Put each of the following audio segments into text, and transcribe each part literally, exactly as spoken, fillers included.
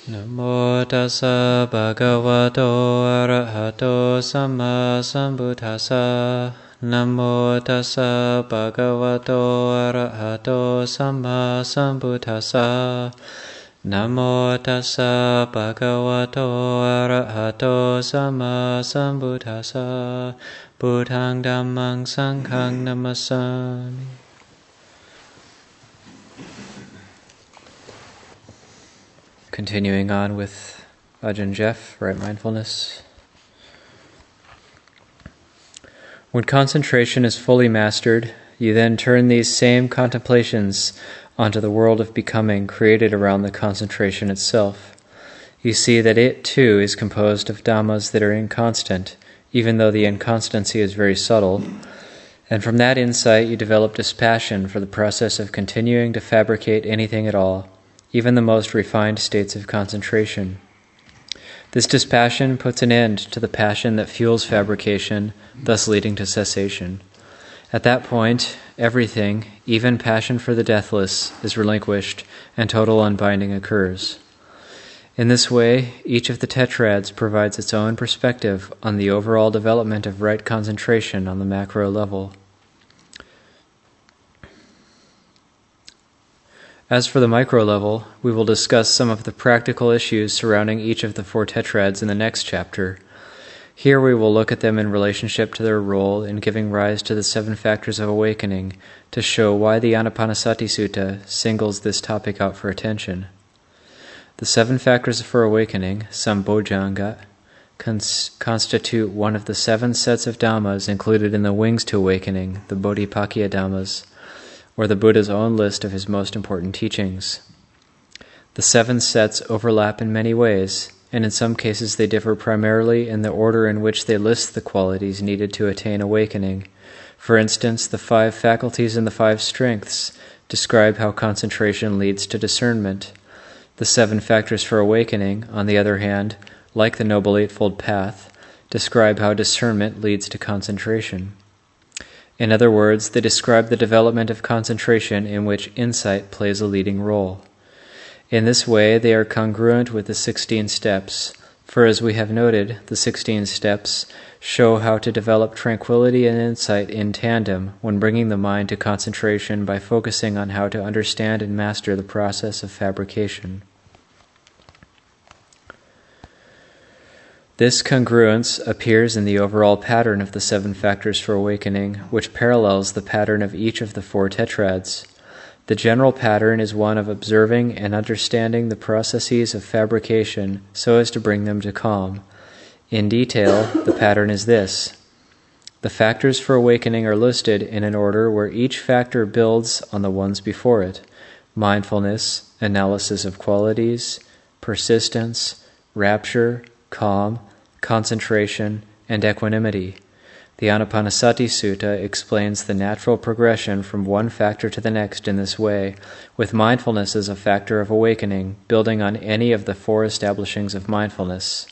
Namo tassa bhagavato arahato samma sambuddhassa. Namo tassa bhagavato arahato samma sambuddhassa. Namo tassa bhagavato arahato samma sambuddhassa. Buddhang dhammang sanghang namasami. Continuing on with Ajahn Jeff, right mindfulness. When concentration is fully mastered, you then turn these same contemplations onto the world of becoming created around the concentration itself. You see that it too is composed of dhammas that are inconstant, even though the inconstancy is very subtle, and from that insight you develop dispassion for the process of continuing to fabricate anything at all, even the most refined states of concentration. This dispassion puts an end to the passion that fuels fabrication, thus leading to cessation. At that point, everything, even passion for the deathless, is relinquished, and total unbinding occurs. In this way, each of the tetrads provides its own perspective on the overall development of right concentration on the macro level. As for the micro level, we will discuss some of the practical issues surrounding each of the four tetrads in the next chapter. Here we will look at them in relationship to their role in giving rise to the seven factors of awakening to show why the Anapanasati Sutta singles this topic out for attention. The seven factors for awakening, Sambojjhanga, cons- constitute one of the seven sets of dhammas included in the Wings to Awakening, the Bodhipakkhya Dhammas, or the Buddha's own list of his most important teachings. The seven sets overlap in many ways, and in some cases they differ primarily in the order in which they list the qualities needed to attain awakening. For instance, the five faculties and the five strengths describe how concentration leads to discernment. The seven factors for awakening, on the other hand, like the Noble Eightfold Path, describe how discernment leads to concentration. In other words, they describe the development of concentration in which insight plays a leading role. In this way, they are congruent with the sixteen steps, for as we have noted, the sixteen steps show how to develop tranquility and insight in tandem when bringing the mind to concentration by focusing on how to understand and master the process of fabrication. This congruence appears in the overall pattern of the seven factors for awakening, which parallels the pattern of each of the four tetrads. The general pattern is one of observing and understanding the processes of fabrication so as to bring them to calm. In detail, the pattern is this. The factors for awakening are listed in an order where each factor builds on the ones before it: mindfulness, analysis of qualities, persistence, rapture, calm, concentration, and equanimity. The Anapanasati Sutta explains the natural progression from one factor to the next in this way, with mindfulness as a factor of awakening, building on any of the four establishings of mindfulness.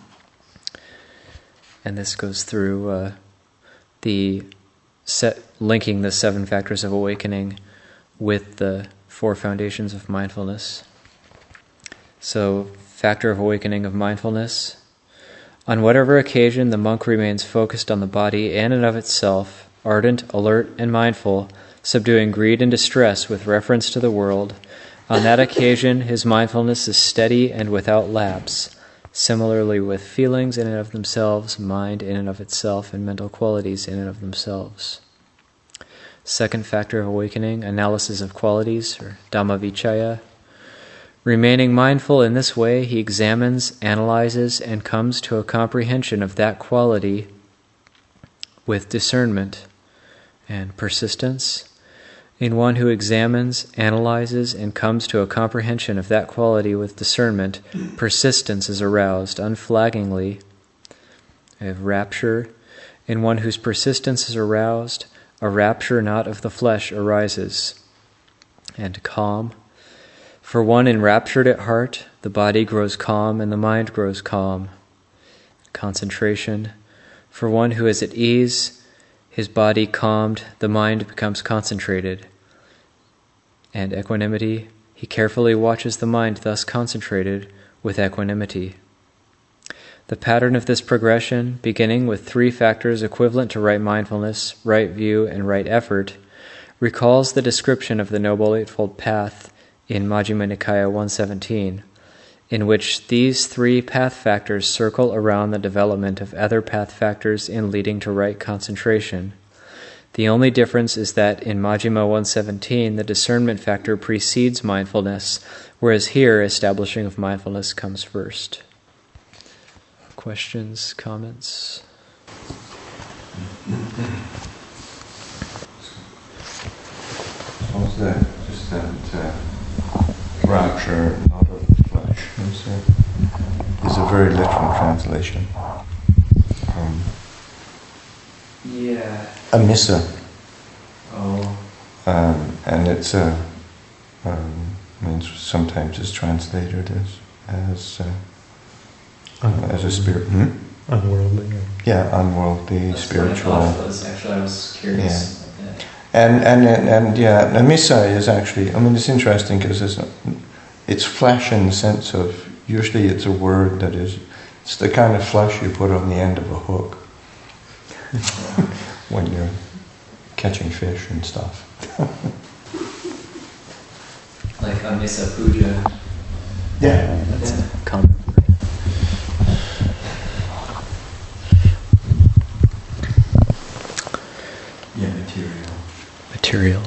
And this goes through uh, the set, linking the seven factors of awakening with the four foundations of mindfulness. So, factor of awakening of mindfulness. On whatever occasion the monk remains focused on the body in and of itself, ardent, alert, and mindful, subduing greed and distress with reference to the world, on that occasion his mindfulness is steady and without lapse. Similarly with feelings in and of themselves, mind in and of itself, and mental qualities in and of themselves. Second factor of awakening, analysis of qualities, or Dhammavichaya. Remaining mindful in this way, he examines, analyzes, and comes to a comprehension of that quality with discernment and persistence. In one who examines, analyzes, and comes to a comprehension of that quality with discernment, persistence is aroused unflaggingly. I have rapture. In one whose persistence is aroused, a rapture not of the flesh arises. And calm. For one enraptured at heart, the body grows calm and the mind grows calm. Concentration. For one who is at ease, his body calmed, the mind becomes concentrated. And equanimity. He carefully watches the mind thus concentrated, with equanimity. The pattern of this progression, beginning with three factors equivalent to right mindfulness, right view, and right effort, recalls the description of the Noble Eightfold Path in Majjhima Nikaya one seventeen, in which these three path factors circle around the development of other path factors in leading to right concentration. The only difference is that in Majjhima one seventeen, the discernment factor precedes mindfulness, whereas here, establishing of mindfulness comes first. Questions, comments? What's that? Just that uh, rapture, not of the flesh. It's a, it's a very literal translation. Um, yeah. Amissa. Oh. Um, and it's a, um, means sometimes it's translated as as uh, uh, as a spirit. Hmm? Unworldly. Yeah, unworldly, That's spiritual. What I thought it was. Actually, I was curious. Yeah. About that. And, and and and yeah, Amissa is actually, I mean, it's interesting because it's, it's flesh in the sense of, usually it's a word that is, it's the kind of flesh you put on the end of a hook when you're catching fish and stuff. Like Amissa Puja. Yeah. That's yeah. common. Yeah, material. Material.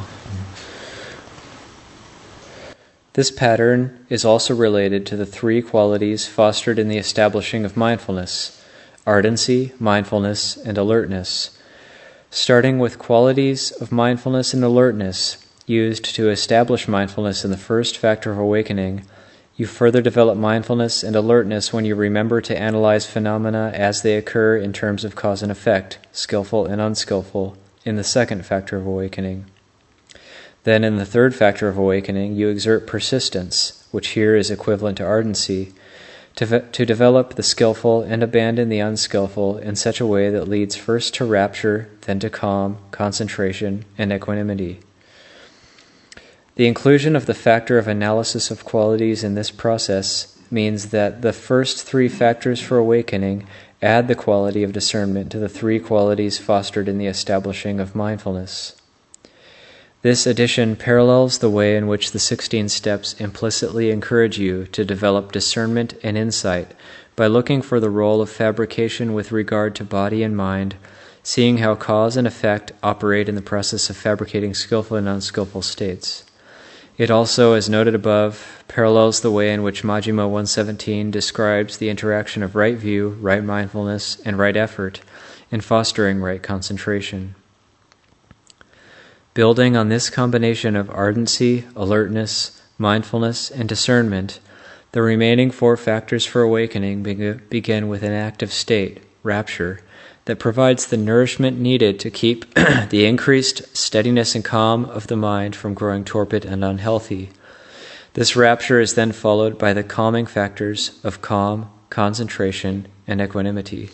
This pattern is also related to the three qualities fostered in the establishing of mindfulness: ardency, mindfulness, and alertness. Starting with qualities of mindfulness and alertness used to establish mindfulness in the first factor of awakening, you further develop mindfulness and alertness when you remember to analyze phenomena as they occur in terms of cause and effect, skillful and unskillful, in the second factor of awakening. Then in the third factor of awakening, you exert persistence, which here is equivalent to ardency, to, to develop the skillful and abandon the unskillful in such a way that leads first to rapture, then to calm, concentration, and equanimity. The inclusion of the factor of analysis of qualities in this process means that the first three factors for awakening add the quality of discernment to the three qualities fostered in the establishing of mindfulness. This addition parallels the way in which the sixteen steps implicitly encourage you to develop discernment and insight by looking for the role of fabrication with regard to body and mind, seeing how cause and effect operate in the process of fabricating skillful and unskillful states. It also, as noted above, parallels the way in which Majjhima one seventeen describes the interaction of right view, right mindfulness, and right effort in fostering right concentration. Building on this combination of ardency, alertness, mindfulness, and discernment, the remaining four factors for awakening begin with an active state, rapture, that provides the nourishment needed to keep the increased steadiness and calm of the mind from growing torpid and unhealthy. This rapture is then followed by the calming factors of calm, concentration, and equanimity.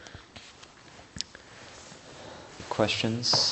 Questions?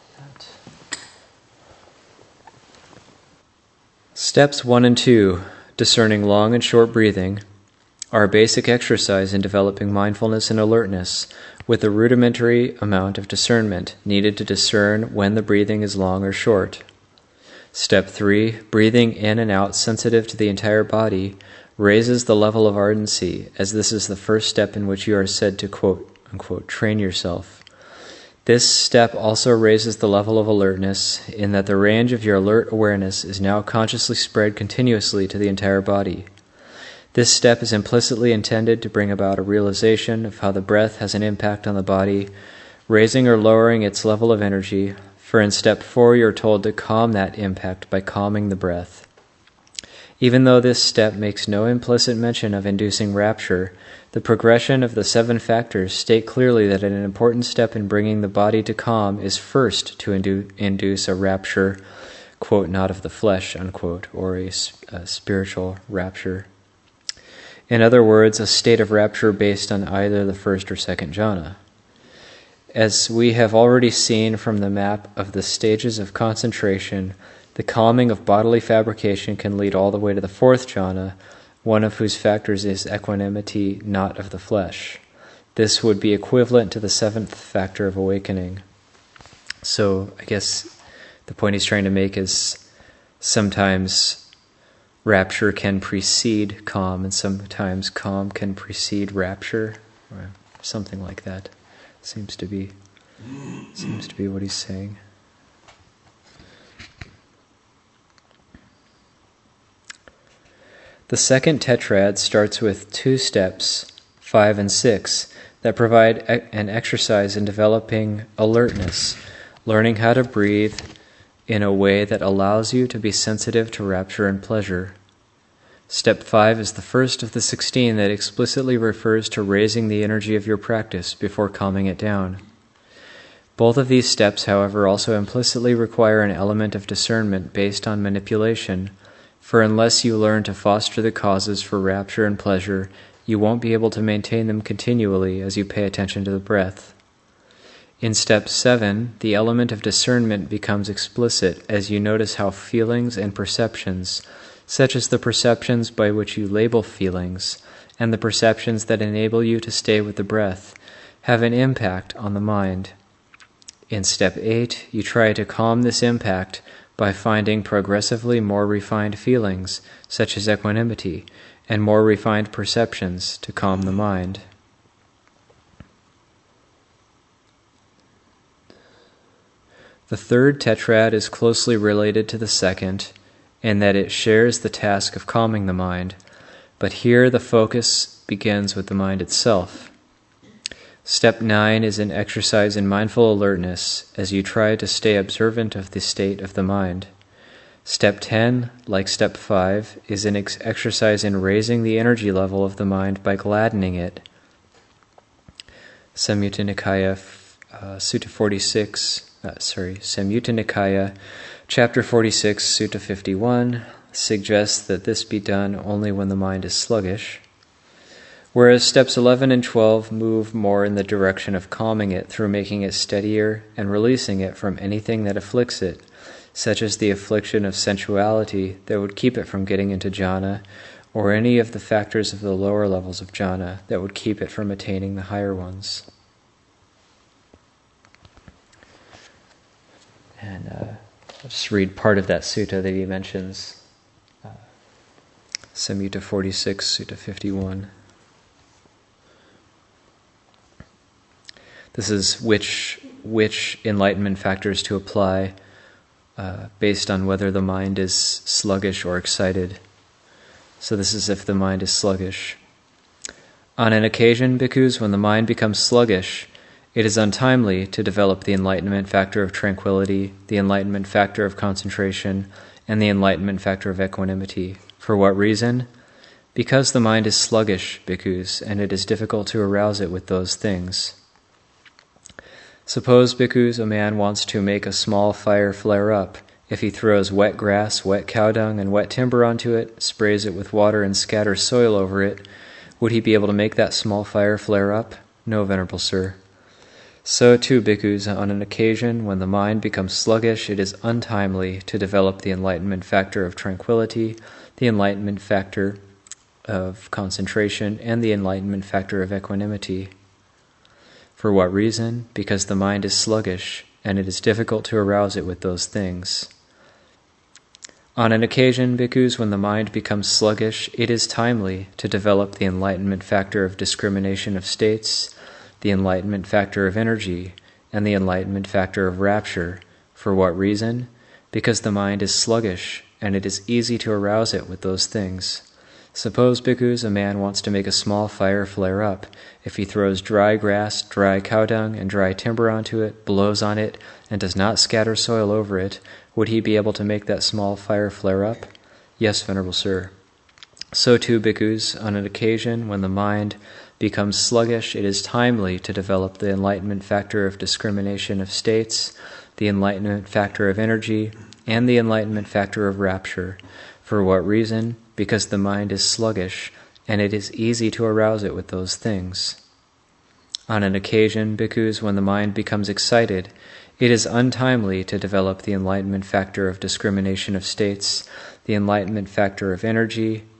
Steps one and two, discerning long and short breathing, are a basic exercise in developing mindfulness and alertness with a rudimentary amount of discernment needed to discern when the breathing is long or short. Step three, breathing in and out sensitive to the entire body, raises the level of ardency, as this is the first step in which you are said to quote, unquote, train yourself. This step also raises the level of alertness in that the range of your alert awareness is now consciously spread continuously to the entire body. This step is implicitly intended to bring about a realization of how the breath has an impact on the body, raising or lowering its level of energy, for in step four you're told to calm that impact by calming the breath. Even though this step makes no implicit mention of inducing rapture, the progression of the seven factors state clearly that an important step in bringing the body to calm is first to indu- induce a rapture, quote, not of the flesh, unquote, or a, a spiritual rapture. In other words, a state of rapture based on either the first or second jhana. As we have already seen from the map of the stages of concentration, the calming of bodily fabrication can lead all the way to the fourth jhana, one of whose factors is equanimity, not of the flesh. This would be equivalent to the seventh factor of awakening. So I guess the point he's trying to make is sometimes rapture can precede calm, and sometimes calm can precede rapture, or something like that. Seems to be seems to be what he's saying. The second tetrad starts with two steps, five and six, that provide e- an exercise in developing alertness, learning how to breathe in a way that allows you to be sensitive to rapture and pleasure. Step five is the first of the sixteen that explicitly refers to raising the energy of your practice before calming it down. Both of these steps, however, also implicitly require an element of discernment based on manipulation, for unless you learn to foster the causes for rapture and pleasure, you won't be able to maintain them continually as you pay attention to the breath. In step seven, the element of discernment becomes explicit as you notice how feelings and perceptions, such as the perceptions by which you label feelings and the perceptions that enable you to stay with the breath, have an impact on the mind. In step eight, you try to calm this impact by finding progressively more refined feelings, such as equanimity, and more refined perceptions to calm the mind. The third tetrad is closely related to the second, in that it shares the task of calming the mind, but here the focus begins with the mind itself. Step nine is an exercise in mindful alertness as you try to stay observant of the state of the mind. Step ten, like step five, is an ex- exercise in raising the energy level of the mind by gladdening it. Samyutta Nikaya, uh, Sutta forty-six, uh, sorry, Samyutta Nikaya, Chapter forty-six, Sutta fifty-one, suggests that this be done only when the mind is sluggish, whereas steps eleven and twelve move more in the direction of calming it through making it steadier and releasing it from anything that afflicts it, such as the affliction of sensuality that would keep it from getting into jhana, or any of the factors of the lower levels of jhana that would keep it from attaining the higher ones. And uh, I'll just read part of that sutta that he mentions. Uh, Samyutta forty-six, Sutta fifty-one. This is which which enlightenment factors to apply uh, based on whether the mind is sluggish or excited. So this is if the mind is sluggish. On an occasion, bhikkhus, when the mind becomes sluggish, it is untimely to develop the enlightenment factor of tranquility, the enlightenment factor of concentration, and the enlightenment factor of equanimity. For what reason? Because the mind is sluggish, bhikkhus, and it is difficult to arouse it with those things. Suppose, bhikkhus, a man wants to make a small fire flare up. If he throws wet grass, wet cow dung, and wet timber onto it, sprays it with water, and scatters soil over it, would he be able to make that small fire flare up? No, Venerable Sir. So too, bhikkhus, on an occasion when the mind becomes sluggish, it is untimely to develop the enlightenment factor of tranquility, the enlightenment factor of concentration, and the enlightenment factor of equanimity. For what reason? Because the mind is sluggish, and it is difficult to arouse it with those things. On an occasion, bhikkhus, when the mind becomes sluggish, it is timely to develop the enlightenment factor of discrimination of states, the enlightenment factor of energy, and the enlightenment factor of rapture. For what reason? Because the mind is sluggish, and it is easy to arouse it with those things. Suppose, bhikkhus, a man wants to make a small fire flare up. If he throws dry grass, dry cow dung, and dry timber onto it, blows on it, and does not scatter soil over it, would he be able to make that small fire flare up? Yes, Venerable Sir. So too, bhikkhus, on an occasion when the mind becomes sluggish, it is timely to develop the enlightenment factor of discrimination of states, the enlightenment factor of energy, and the enlightenment factor of rapture. For what reason? Because the mind is sluggish, and it is easy to arouse it with those things. On an occasion, bhikkhus, when the mind becomes excited, it is untimely to develop the enlightenment factor of discrimination of states, the enlightenment factor of energy,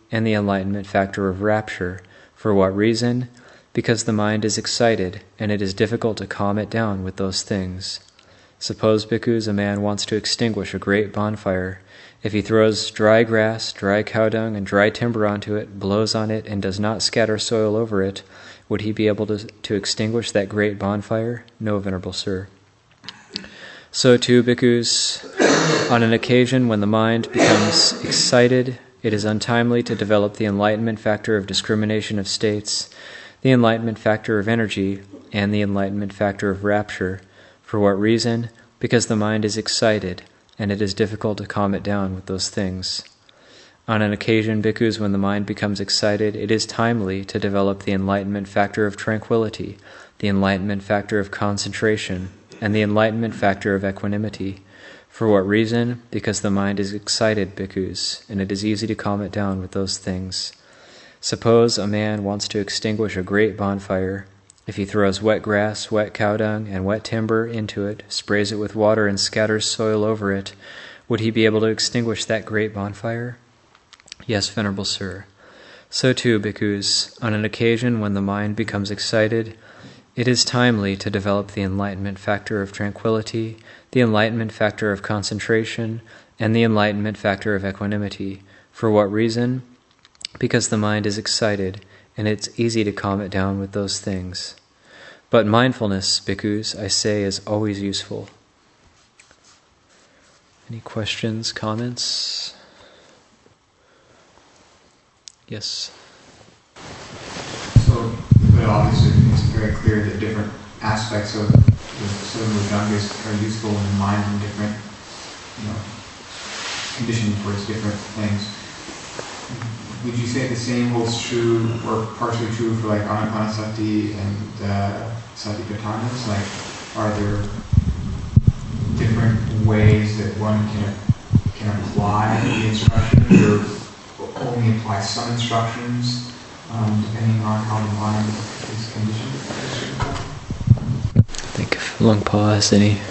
and the enlightenment factor of rapture. For what reason? Because the mind is excited, and it is difficult to calm it down with those things. Suppose, bhikkhus, a man wants to extinguish a great bonfire. If he throws dry grass, dry cow dung, and dry timber onto it, blows on it, and does not scatter soil over it, would he be able to, to extinguish that great bonfire? No, Venerable Sir. So too, bhikkhus, on an occasion when the mind becomes excited, it is untimely to develop the enlightenment factor of discrimination of states, the enlightenment factor of energy, and the enlightenment factor of rapture. For what reason? Because the mind is excited, and it is difficult to calm it down with those things. On an occasion, bhikkhus, when the mind becomes excited, it is timely to develop the enlightenment factor of tranquility, the enlightenment factor of concentration, and the enlightenment factor of equanimity. For what reason? Because the mind is excited, bhikkhus, and it is easy to calm it down with those things. Suppose a man wants to extinguish a great bonfire. If he throws wet grass, wet cow dung, and wet timber into it, sprays it with water, and scatters soil over it, would he be able to extinguish that great bonfire? Yes, Venerable Sir. So too, bhikkhus, on an occasion when the mind becomes excited, it is timely to develop the enlightenment factor of tranquility, the enlightenment factor of concentration, and the enlightenment factor of equanimity. For what reason? Because the mind is excited, and it's easy to calm it down with those things. But mindfulness, bhikkhus, I say, is always useful. Any questions, comments? Yes? So, but obviously it's very clear that different aspects of the Seven Bhujangas are useful in the mind in different, you know, conditioned towards different things. Would you say the same holds true, or partially true, for like Anapanasati and uh, Satipatthana? Like, are there different ways that one can can apply the instructions, or only apply some instructions, um, depending on how the mind is conditioned? I think if Luang Pa has any.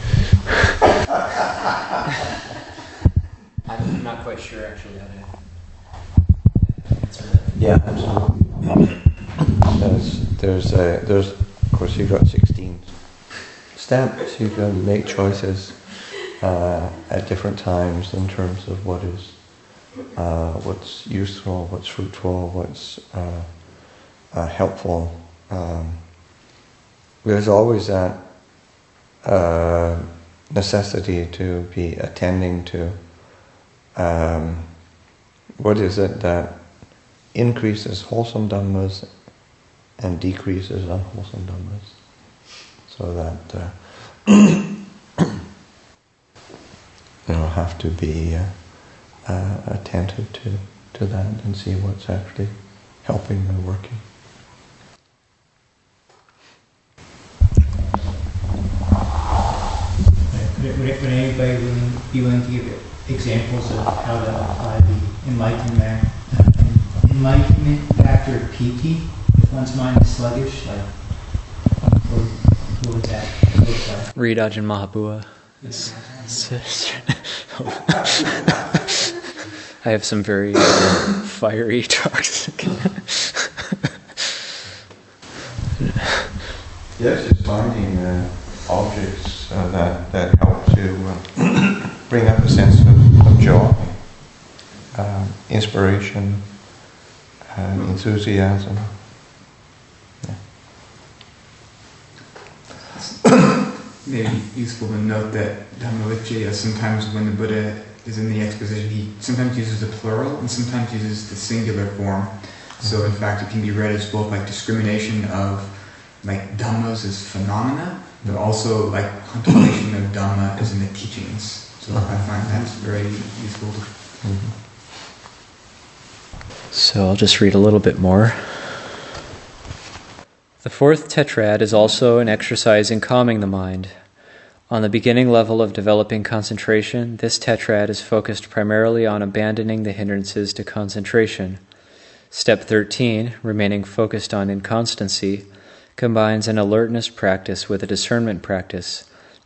I'm not quite sure actually how to answer that. Yeah, absolutely. There's, there's, a, there's, of course, you've got sixteen steps. You can make choices uh, at different times in terms of what is, uh, what's useful, what's fruitful, what's uh, uh, helpful. Um, there's always that uh, necessity to be attending to um, what is it that increases wholesome dhammas and decreases unwholesome dhammas, so that uh, you know, have to be uh, uh, attentive to, to that and see what's actually helping and working. Would, would, would anybody be willing to give examples of how to apply the enlightenment, uh, enlightenment factor of piti if one's mind is sluggish? Like, what, what would that look like? Read Ajahn Mahabua. It's, it's, I have some very uh, fiery talks. Yes, it's finding uh, objects uh, that, that help to uh, bring up a sense of, of joy, uh, inspiration, uh, enthusiasm. Yeah. Maybe useful to note that Dhammavichaya, sometimes when the Buddha is in the exposition, he sometimes uses the plural and sometimes uses the singular form. So in fact it can be read as both like discrimination of like dhammas as phenomena, but also like contemplation of dhamma as in the teachings. So I find that's very useful. Mm-hmm. So I'll just read a little bit more. The fourth tetrad is also an exercise in calming the mind. On the beginning level of developing concentration, this tetrad is focused primarily on abandoning the hindrances to concentration. Step thirteen, remaining focused on inconstancy, combines an alertness practice with a discernment practice,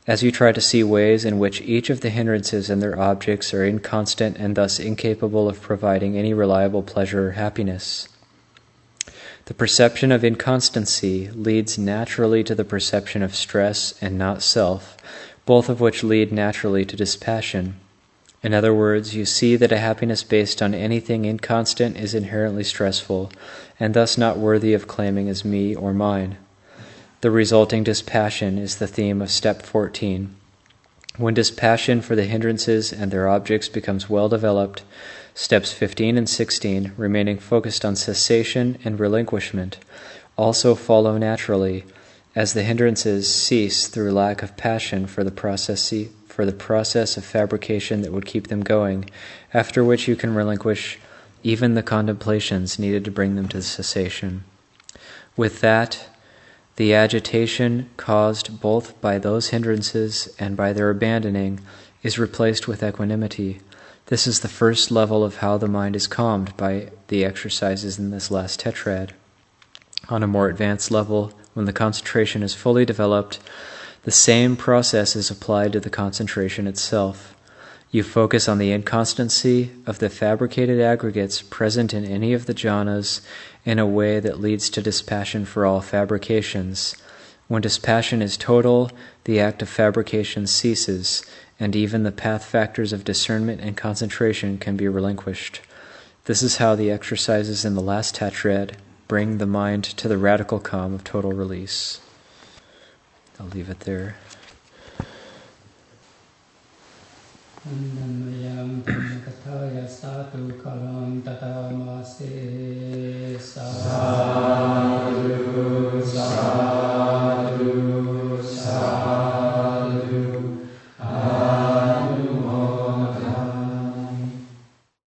as you try to see ways in which each of the hindrances and their objects are inconstant and thus incapable of providing any reliable pleasure or happiness. The perception of inconstancy leads naturally to the perception of stress and not self, both of which lead naturally to dispassion. In other words, you see that a happiness based on anything inconstant is inherently stressful, and thus not worthy of claiming as me or mine. The resulting dispassion is the theme of step fourteen. When dispassion for the hindrances and their objects becomes well developed, steps fifteen and sixteen, remaining focused on cessation and relinquishment, also follow naturally, as the hindrances cease through lack of passion for the process for the process of fabrication that would keep them going, after which you can relinquish even the contemplations needed to bring them to cessation. With that, the agitation caused both by those hindrances and by their abandoning is replaced with equanimity. This is the first level of how the mind is calmed by the exercises in this last tetrad. On a more advanced level, when the concentration is fully developed, the same process is applied to the concentration itself. You focus on the inconstancy of the fabricated aggregates present in any of the jhanas in a way that leads to dispassion for all fabrications. When dispassion is total, the act of fabrication ceases, and even the path factors of discernment and concentration can be relinquished. This is how the exercises in the last tetrad bring the mind to the radical calm of total release. I'll leave it there. Annamyam Dhammakataya Satu Kalam Tatamase Sa